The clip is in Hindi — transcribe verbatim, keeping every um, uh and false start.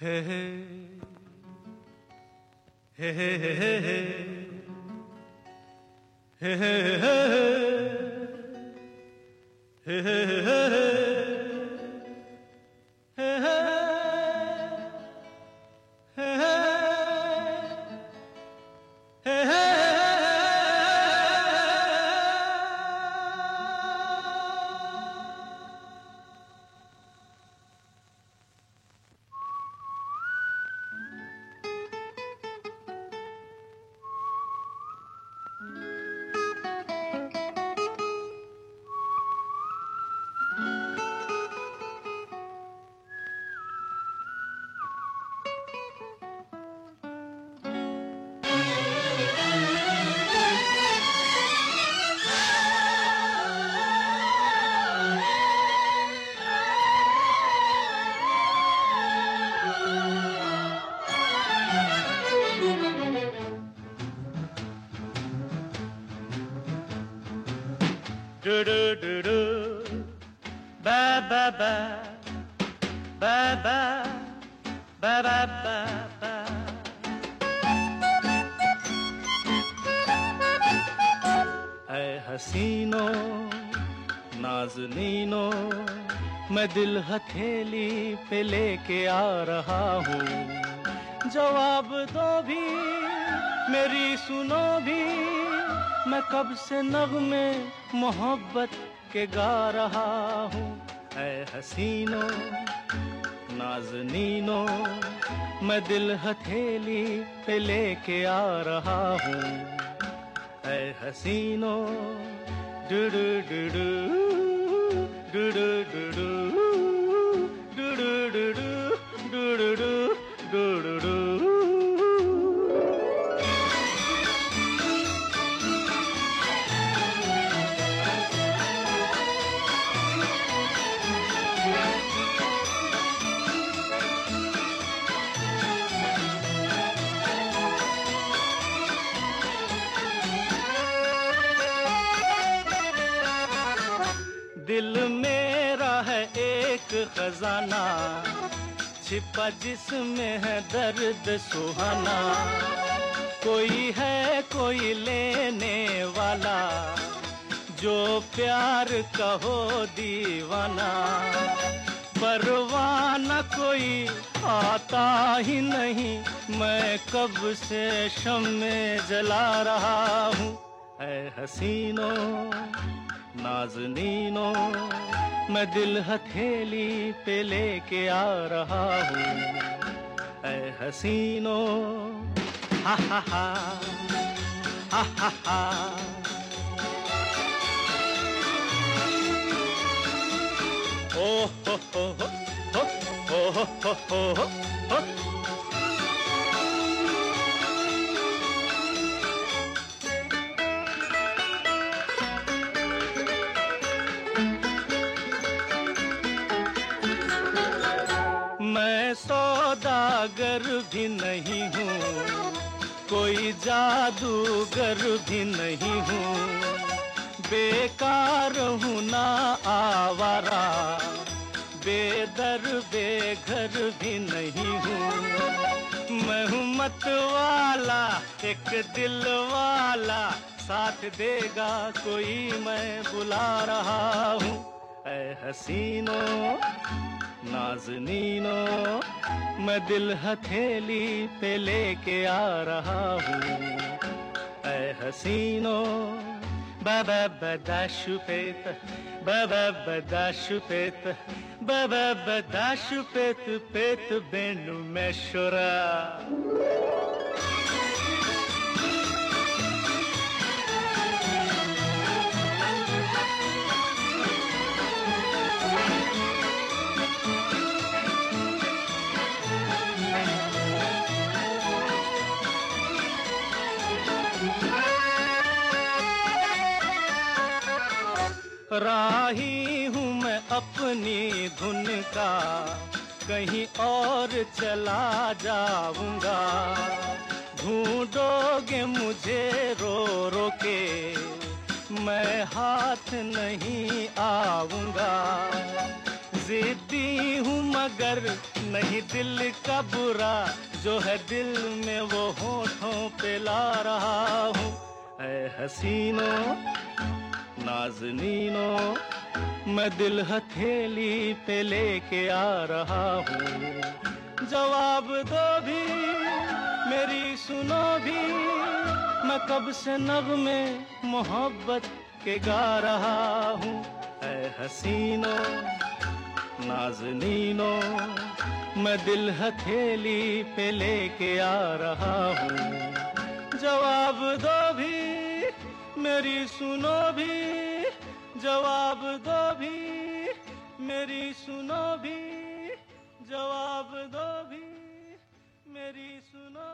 Hey hey hey hey hey hey hey hey hey hey hey do do do do ba ba ba ba ba ba ba ba ba ऐ हसीनों नाज़नीनों मैं दिल हथेली पे लेके आ रहा हूँ, जवाब दो भी मेरी सुनो भी, मैं कब से नग़्मे मोहब्बत के गा रहा हूँ। ऐ हसीनों नाज़नीनों मैं दिल हथेली पे लेके आ रहा हूँ। ऐ हसीनों डू डू डू डू डू डू डू डू डू डू डू डू डू डू डू डू। दिल मेरा है एक खजाना छिपा जिसमें है दर्द सुहाना, कोई है कोई लेने वाला जो प्यार का हो दीवाना, परवाना कोई आता ही नहीं, मैं कब से शम्मे जला रहा हूँ। ऐ हसीनों नाज़नीनों मैं दिल हथेली पे लेके आ रहा हूँ। ऐ हसीनों हा हा हा हा हा हा ओ हो हो हो हो हो हो हो हो। मैं सौदागर भी नहीं हूँ, कोई जादूगर भी नहीं हूँ, बेकार हूँ ना आवारा, बेदर बेघर भी नहीं हूँ, मैं हूँ मत वाला एक दिल वाला, साथ देगा कोई मैं बुला रहा हूँ। ऐ हसीनों नाज़नीनों मैं दिल हथेली पे लेके आ रहा हूँ। ऐ हसीनों बाबा बदाशुपेत बाबा बदाशुपेत बाबा बदाशुपेत पेत बेनु मेशोरा। राही हूँ मैं अपनी धुन का, कहीं और चला जाऊंगा, ढूंढोगे मुझे रो रो के, मैं हाथ नहीं आऊंगा, जिद्दी हूँ मगर नहीं दिल का बुरा, जो है दिल में वो होठों पे ला रहा हूँ। ऐ हसीनों नाज़नीनों, मैं दिल हथेली पे लेके आ रहा हूँ। जवाब दो भी, मेरी सुनो भी, मैं कब से नग़्मे मोहब्बत के गा रहा हूँ। ऐ हसीनों नाज़नीनों, मैं दिल हथेली पे लेके आ रहा हूँ। जवाब दो भी, मेरी सुनो भी, जवाब दो भी, मेरी सुनो भी, जवाब दो भी, मेरी सुनो